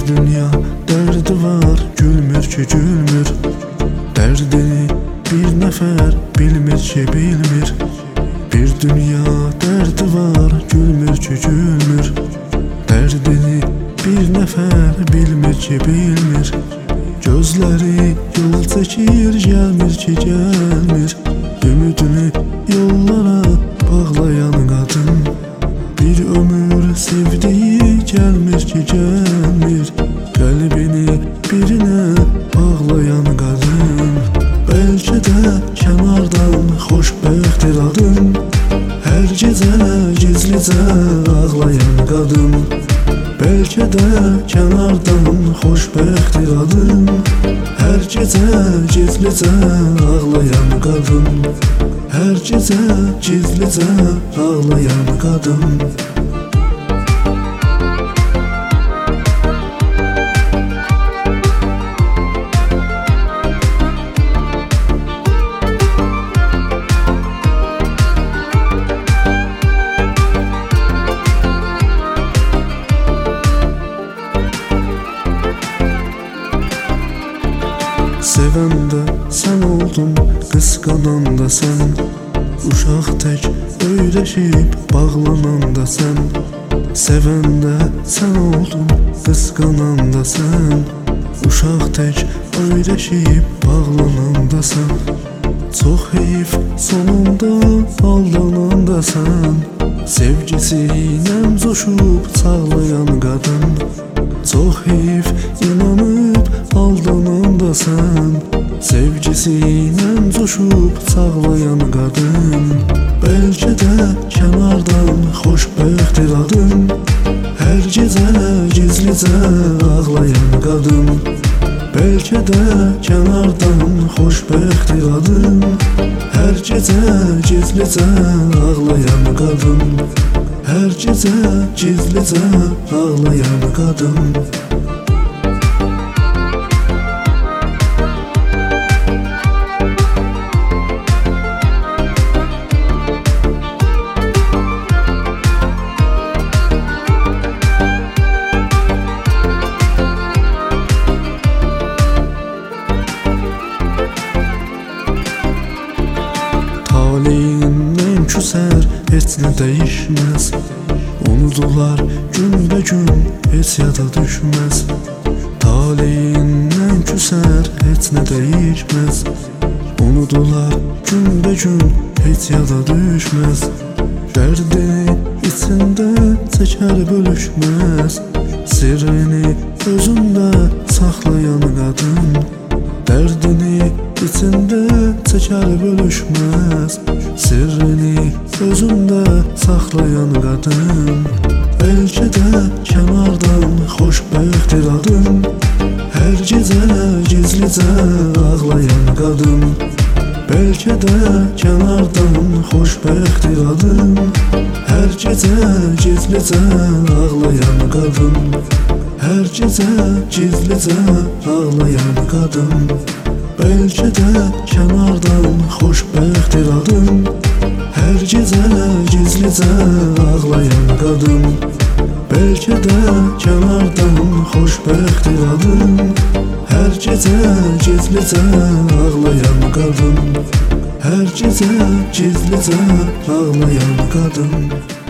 dünya derdi var, gülmür ki gülmür. Derdini bir nəfər bilmir ki bilmir. Bir dünya derdi var, gülmür ki gülmür. Derdini bir nəfər bilmir ki bilmir. Gözləri yol çəkir, gəlmir ki gəlmir. Ümidini yollara bağlayan qadın, bir ömür sevdiyi gəlmir ki gəlmir. Qəlbini birinə bağlayan qadın, bəlkə də kənardan xoşbəxtdir adın. Hər gecə gizlicə ağlayan qadın, bəlkə də kənardan xoşbəxtdir adın. Hər gecə gizlicə ağlayan qadın, hər gecə gizlicə ağlayan qadın. Sevən də sən oldun, qısqanan da sən. Uşaq tək öyrəşib bağlanan da sən. Sevən də sən oldun, qısqanan da sən. Uşaq tək öyrəşib bağlanan da sən. Çox heyif sonunda aldanan da sən. Sevgisi ilə coşub çağlayan qadın, çox heyif inanıb aldanan da sən. Sevgisi ilə coşub çağlayan qadın, bəlkə də kənardan xoşbəxtdir adın. Hər gecə gizlicə ağlayan qadın, bəlkə də kənardan xoşbəxtdir adın. Hər gecə gizlicə ağlayan qadın, hər gecə gizlicə ağlayan qadın. Taleyindən küsər, heç nə dəyişməz. Unudular günbəgün, heç yada düşməz. Taleyindən küsər, heç nə dəyişməz. Unudular günbəgün, heç yada düşməz. Dərdini içində çəkər, bölüşməz. Sirrini özündə saxlayan qadın, dərdini içində çəkər, bölüşməz. Sirrini özündə saxlayan qadın, bəlkə də kənardan xoşbəxtdir adın. Hər gecə gizlicə ağlayan qadın, bəlkə də kənardan xoşbəxtdir adın. Hər gecə gizlicə ağlayan qadın, hər gecə gizlicə ağlayan qadın, bəlkə də kənardan xoşbəxtdir adın. Hər gecə gizlicə ağlayan qadın, bəlkə də kənardan xoşbəxtdir adın. Hər gecə gizlicə ağlayan qadın, hər gecə gizlicə ağlayan qadın.